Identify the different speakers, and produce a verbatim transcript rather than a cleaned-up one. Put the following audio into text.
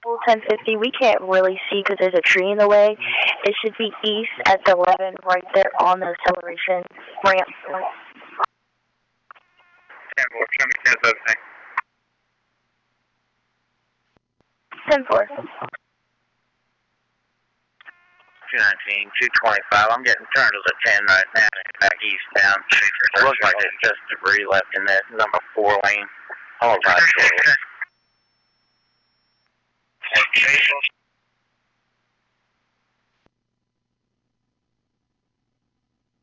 Speaker 1: ten fifty, we can't really see because there's a tree in the way. It should be east at the eleven, right there on the acceleration ramp.
Speaker 2: ten four, show me ten four.
Speaker 1: ten four.
Speaker 2: two nineteen, two twenty-five. I'm getting turned to the ten right now, back eastbound. It looks like there's just debris left in that number four lane. Hold on.